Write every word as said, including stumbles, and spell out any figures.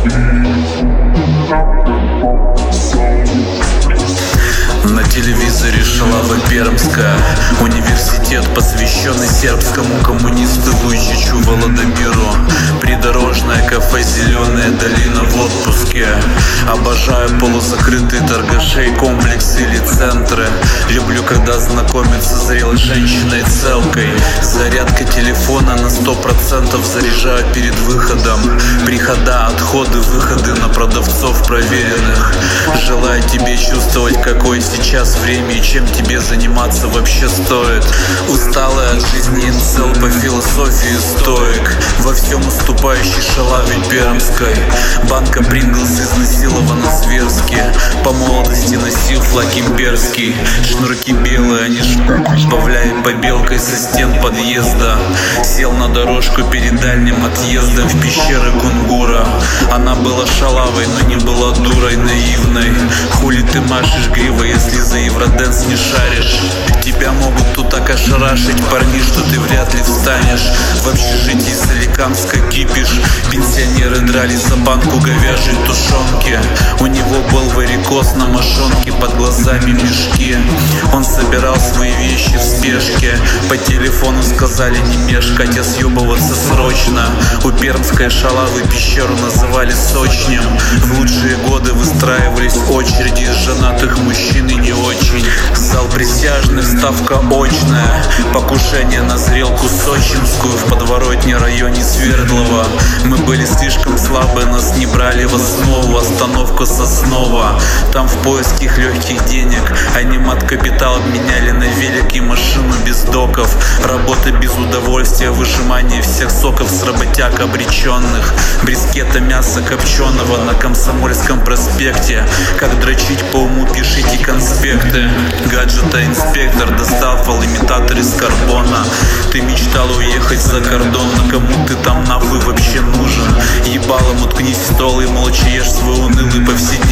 На телевизоре Шалава Пермская, университет, посвященный сербскому коммунисту Вуйчичу Володомиру. Придорожное кафе «Зеленая долина» в отпуске. Обожаю полузакрытые торгашей, комплексы или центры. Люблю, когда знакомиться с зрелой женщиной целкой. Зарядка телефона на сто процентов заряжаю перед выходом. Прихода, отходы, выходы на продавцов проверенных. Желаю тебе чувствовать, какое сейчас время и чем тебе заниматься вообще стоит. Усталый от жизни инцел по философии стоик, во всем уступающий Шалаве Пермской. Банка Принглс изнасилована зверски. По молодости носил флаг имперский. Шнурки белые, они сбавляют побелкой со стен подъезда. Сел на дорожку перед дальним отъездом в пещеры Кунгура. Она была шалавой, но не была дурой наивной. Хули ты машешь гривой, если за евроденс не шаришь? Тебя могут тут так ошарашить парни, что ты вряд ли встанешь. В общежитии Соликамска кипиш. Пенсионеры дрались за банку говяжьей тушенки. У него был варикоз на мошонке, под глазами мешки. Он собирал свои вещи в спешке. По телефону сказали не мешкать, а съебываться срочно. У пермской шалавы пещеру называли сочнем. В лучшие годы выстраивались очереди из женатых мужчин и не очень. Зал присяжных, ставка очная. Покушение на зрелку сочинскую в подворотне районе Свердлова. Мы были слишком слабы, нас не брали в основу. Остановка Соснова. Там в поиске легких денег они мат-капитал обменяли на велик и машину без доков. Работа без удовольствия, выжимание всех соков с работяг обреченных. Брискета мяса копченого на Комсомольском проспекте. Как дрочить по уму, пишите конспекты. Гаджета инспектор достал фалоимитатор из карбона. Ты мечтал уехать за кордон, но кому ты там нахуй вообще нужен? Ебалом уткнись в стол и молча ешь свой унылый повседневный